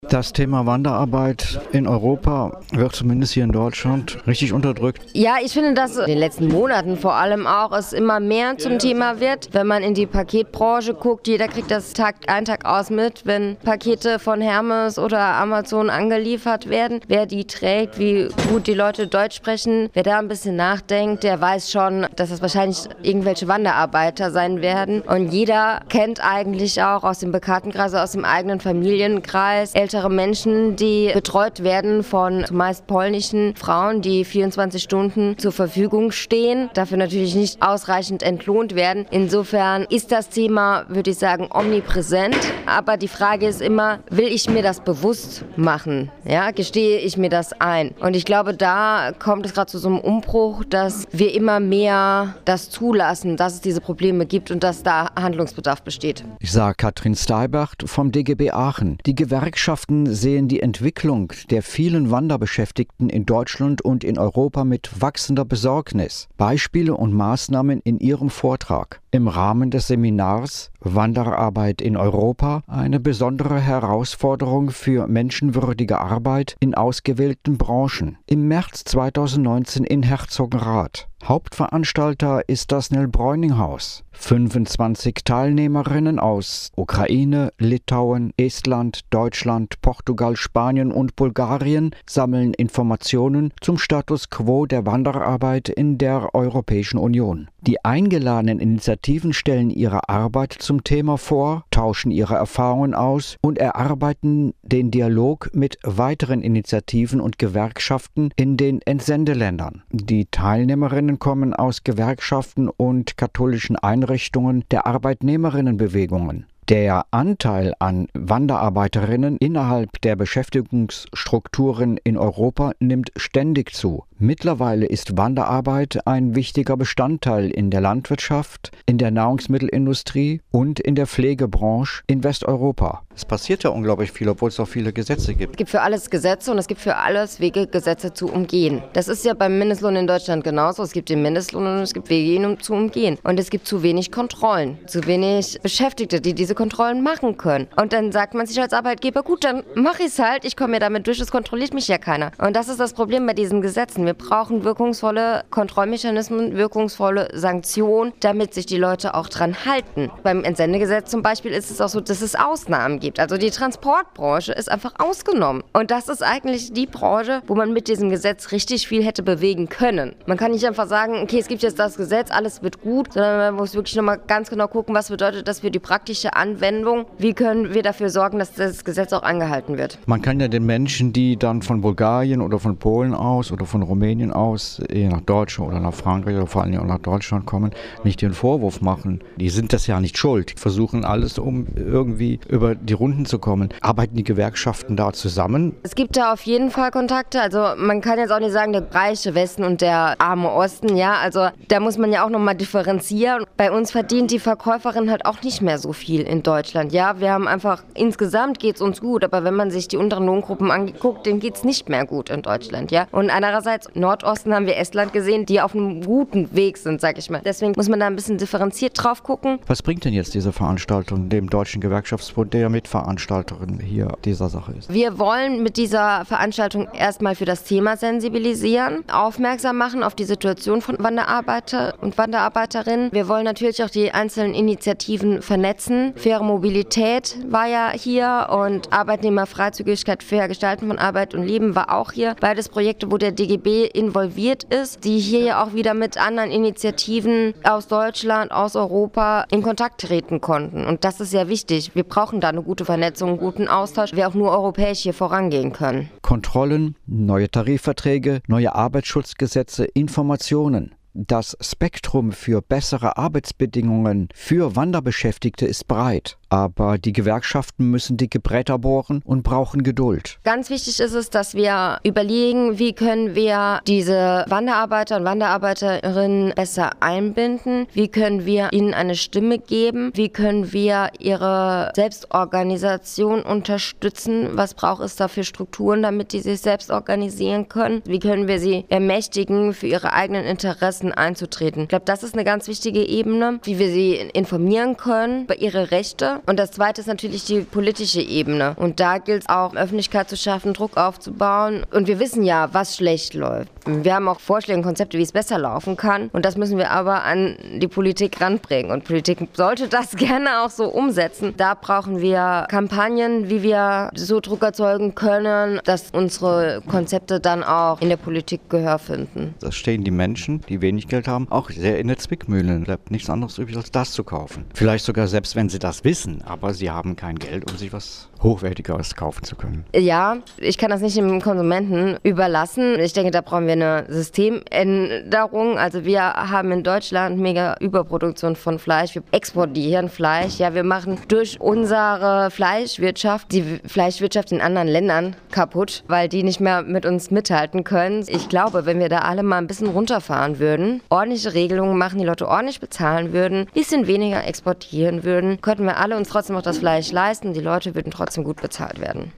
Das Thema Wanderarbeit in Europa wird zumindest hier in Deutschland richtig unterdrückt. Ja, ich finde, dass in den letzten Monaten vor allem auch es immer mehr zum Thema wird. Wenn man in die Paketbranche guckt, jeder kriegt das Tag ein, Tag aus mit, wenn Pakete von Hermes oder Amazon angeliefert werden. Wer die trägt, wie gut die Leute Deutsch sprechen, wer da ein bisschen nachdenkt, der weiß schon, dass das wahrscheinlich irgendwelche Wanderarbeiter sein werden. Und jeder kennt eigentlich auch aus dem Bekanntenkreis, aus dem eigenen Familienkreis, ältere Menschen, die betreut werden von zumeist polnischen Frauen, die 24 Stunden zur Verfügung stehen, dafür natürlich nicht ausreichend entlohnt werden. Insofern ist das Thema, würde ich sagen, omnipräsent. Aber die Frage ist immer, will ich mir das bewusst machen? Ja, gestehe ich mir das ein? Und ich glaube, da kommt es gerade zu so einem Umbruch, dass wir immer mehr das zulassen, dass es diese Probleme gibt und dass da Handlungsbedarf besteht. Ich sage Katrin Steibach vom DGB Aachen. Die Gewerkschaften sehen die Entwicklung der vielen Wanderbeschäftigten in Deutschland und in Europa mit wachsender Besorgnis. Beispiele und Maßnahmen in ihrem Vortrag. Im Rahmen des Seminars Wanderarbeit in Europa eine besondere Herausforderung für menschenwürdige Arbeit in ausgewählten Branchen. Im März 2019 in Herzogenrath. Hauptveranstalter ist das Nell-Bräuning-Haus. 25 Teilnehmerinnen aus Ukraine, Litauen, Estland, Deutschland, Portugal, Spanien und Bulgarien sammeln Informationen zum Status quo der Wanderarbeit in der Europäischen Union. Die eingeladenen Initiativen stellen ihre Arbeit zum Thema vor, tauschen ihre Erfahrungen aus und erarbeiten den Dialog mit weiteren Initiativen und Gewerkschaften in den Entsendeländern. Die Teilnehmerinnen kommen aus Gewerkschaften und katholischen Einrichtungen der Arbeitnehmerinnenbewegungen. Der Anteil an Wanderarbeiterinnen innerhalb der Beschäftigungsstrukturen in Europa nimmt ständig zu. Mittlerweile ist Wanderarbeit ein wichtiger Bestandteil in der Landwirtschaft, in der Nahrungsmittelindustrie und in der Pflegebranche in Westeuropa. Es passiert ja unglaublich viel, obwohl es auch viele Gesetze gibt. Es gibt für alles Gesetze und es gibt für alles Wege, Gesetze zu umgehen. Das ist ja beim Mindestlohn in Deutschland genauso. Es gibt den Mindestlohn und es gibt Wege, ihn zu umgehen. Und es gibt zu wenig Kontrollen, zu wenig Beschäftigte, die diese Kontrollen machen können. Und dann sagt man sich als Arbeitgeber, gut, dann mache ich es halt, ich komme ja damit durch, es kontrolliert mich ja keiner. Und das ist das Problem bei diesen Gesetzen. Wir brauchen wirkungsvolle Kontrollmechanismen, wirkungsvolle Sanktionen, damit sich die Leute auch dran halten. Beim Entsendegesetz zum Beispiel ist es auch so, dass es Ausnahmen gibt. Also die Transportbranche ist einfach ausgenommen. Und das ist eigentlich die Branche, wo man mit diesem Gesetz richtig viel hätte bewegen können. Man kann nicht einfach sagen, okay, es gibt jetzt das Gesetz, alles wird gut, sondern man muss wirklich nochmal ganz genau gucken, was bedeutet das für die praktische Anwendung? Wie können wir dafür sorgen, dass das Gesetz auch angehalten wird? Man kann ja den Menschen, die dann von Bulgarien oder von Polen aus oder von Rumänien aus, nach Deutschland oder nach Frankreich oder vor allem auch nach Deutschland kommen, nicht den Vorwurf machen. Die sind das ja nicht schuld. Die versuchen alles, um irgendwie über die Runden zu kommen. Arbeiten die Gewerkschaften da zusammen? Es gibt da auf jeden Fall Kontakte. Also man kann jetzt auch nicht sagen, der reiche Westen und der arme Osten. Ja, also da muss man ja auch nochmal differenzieren. Bei uns verdient die Verkäuferin halt auch nicht mehr so viel in Deutschland. Ja, wir haben einfach, insgesamt geht es uns gut, aber wenn man sich die unteren Lohngruppen anguckt, denen geht es nicht mehr gut in Deutschland. Ja, und andererseits Nordosten haben wir Estland gesehen, die auf einem guten Weg sind, sag ich mal. Deswegen muss man da ein bisschen differenziert drauf gucken. Was bringt denn jetzt diese Veranstaltung dem Deutschen Gewerkschaftsbund, der Mitveranstalterin hier dieser Sache ist? Wir wollen mit dieser Veranstaltung erstmal für das Thema sensibilisieren, aufmerksam machen auf die Situation von Wanderarbeiter und Wanderarbeiterinnen. Wir wollen natürlich auch die einzelnen Initiativen vernetzen. Faire Mobilität war ja hier und Arbeitnehmerfreizügigkeit, fair Gestalten von Arbeit und Leben war auch hier. Beides Projekte, wo der DGB involviert ist, die hier ja auch wieder mit anderen Initiativen aus Deutschland, aus Europa in Kontakt treten konnten. Und das ist ja wichtig. Wir brauchen da eine gute Vernetzung, einen guten Austausch, wir auch nur europäisch hier vorangehen können. Kontrollen, neue Tarifverträge, neue Arbeitsschutzgesetze, Informationen. Das Spektrum für bessere Arbeitsbedingungen für Wanderbeschäftigte ist breit. Aber die Gewerkschaften müssen dicke Bretter bohren und brauchen Geduld. Ganz wichtig ist es, dass wir überlegen, wie können wir diese Wanderarbeiter und Wanderarbeiterinnen besser einbinden, wie können wir ihnen eine Stimme geben, wie können wir ihre Selbstorganisation unterstützen, was braucht es da für Strukturen, damit die sich selbst organisieren können, wie können wir sie ermächtigen, für ihre eigenen Interessen einzutreten. Ich glaube, das ist eine ganz wichtige Ebene, wie wir sie informieren können über ihre Rechte, Und das zweite ist natürlich die politische Ebene. Und da gilt es auch, Öffentlichkeit zu schaffen, Druck aufzubauen. Und wir wissen ja, was schlecht läuft. Wir haben auch Vorschläge und Konzepte, wie es besser laufen kann. Und das müssen wir aber an die Politik ranbringen. Und Politik sollte das gerne auch so umsetzen. Da brauchen wir Kampagnen, wie wir so Druck erzeugen können, dass unsere Konzepte dann auch in der Politik Gehör finden. Da stehen die Menschen, die wenig Geld haben, auch sehr in der Zwickmühle. Es bleibt nichts anderes übrig, als das zu kaufen. Vielleicht sogar selbst, wenn sie das wissen, aber sie haben kein Geld, um sich was Hochwertigeres kaufen zu können. Ja, ich kann das nicht dem Konsumenten überlassen. Ich denke, da brauchen wir eine Systemänderung. Also wir haben in Deutschland mega Überproduktion von Fleisch. Wir exportieren Fleisch. Ja, wir machen durch unsere Fleischwirtschaft die Fleischwirtschaft in anderen Ländern kaputt, weil die nicht mehr mit uns mithalten können. Ich glaube, wenn wir da alle mal ein bisschen runterfahren würden, ordentliche Regelungen machen, die Leute ordentlich bezahlen würden, ein bisschen weniger exportieren würden, könnten wir alle uns trotzdem noch das Fleisch leisten. Die Leute würden trotzdem gut bezahlt werden.